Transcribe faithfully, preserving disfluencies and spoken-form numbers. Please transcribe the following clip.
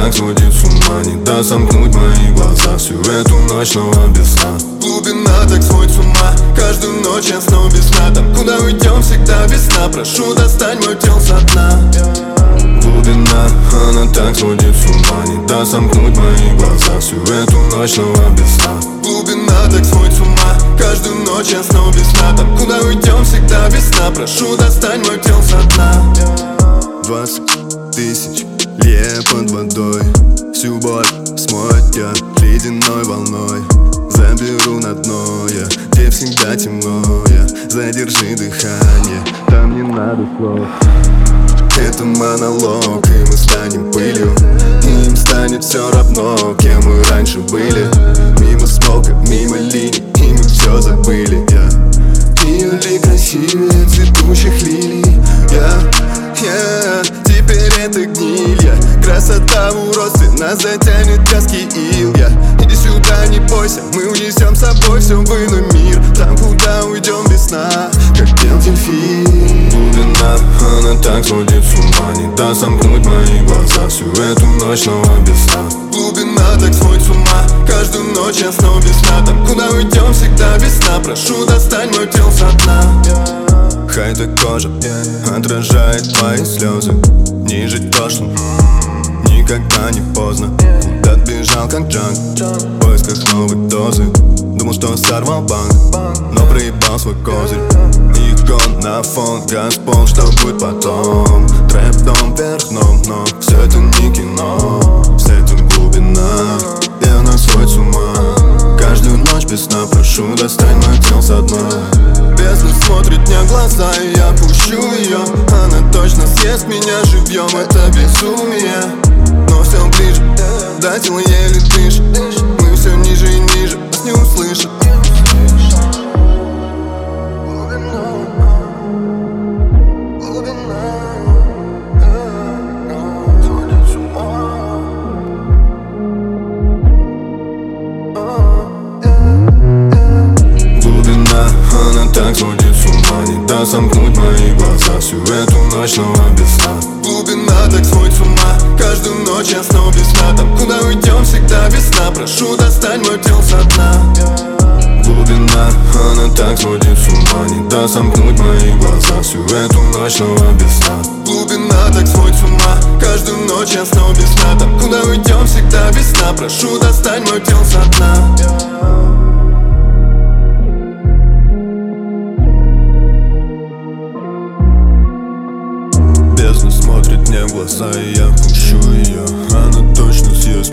так сводит с ума, не даст сомкнуть мои глаза всю эту ночь снова без сна. Глубина так сводит с ума, каждую ночь я снова без сна. Там, куда уйдем, всегда весна. Прошу, достань мой тел со дна. Глубина, она так сводит с ума, не даст сомкнуть мои глаза всю эту ночь снова без сна. Глубина так сводит с ума, каждую ночь я снова без сна. Там, куда уйдем, всегда весна. Прошу, достань мой тел со дна. Двадцать тысяч лет под водой, всю боль смоет я ледяной волной. Заберу на дно я, где всегда темно я. Задержи дыхание, там не надо слов. Это монолог, и мы станем пылью, и им станет все равно, кем мы раньше были. Мимо смолка, мимо линий, и мы все забыли. Я Юли красивее цветущих лилий. Я, я, теперь это гнилья. Красота в уродстве нас затянет вязкий ил. Я, иди сюда, не бойся, мы унесем с собой все в иной мир. Там, куда уйдем без сна, как пел дельфин. Глубина, она так сводит с ума, не даст сомкнуть мои глаза всю эту ночь снова без сна. Глубина так сводит с ума, каждую ночь я снова без сна. Там, куда уйдем, всегда весна. Прошу, достань мой тел со дна. Хай-то кожа отражает твои слезы. Не жить прошлым, никогда не поздно. Куда бежал как джанк, в поисках новой дозы. Думал, что сорвал банк, но проебал свой козырь. Икон на фон, газпол, что будет потом. Трэп-дом вверх дном, но все это не кино. Вся эта глубина, и она сводит с ума. Каждую ночь без сна, прошу, достань мой тел со дна. Бездна смотрит мне в глаза, и я пущу ее. Она точно съест меня живьем, это безумие. Но все ближе, до тела еле дышит. Мы все ниже и ниже, нас не услышат. Так сводит с ума, не даст сомкнуть мои глаза всю эту ночь снова без сна. Глубина так сводит с ума, каждую ночь я снова без сна. Там, куда уйдем, всегда весна. Прошу, достань мой тел со дна. Глубина, она так сводит с ума, не даст сомкнуть мои глаза всю эту ночь снова без сна. Глубина так сводит с ума, каждую ночь я снова без сна. Там, куда уйдем, всегда весна. Прошу, достань мой тел со дна. Смотрит мне в глаза, и я пущу ее. Она точно съест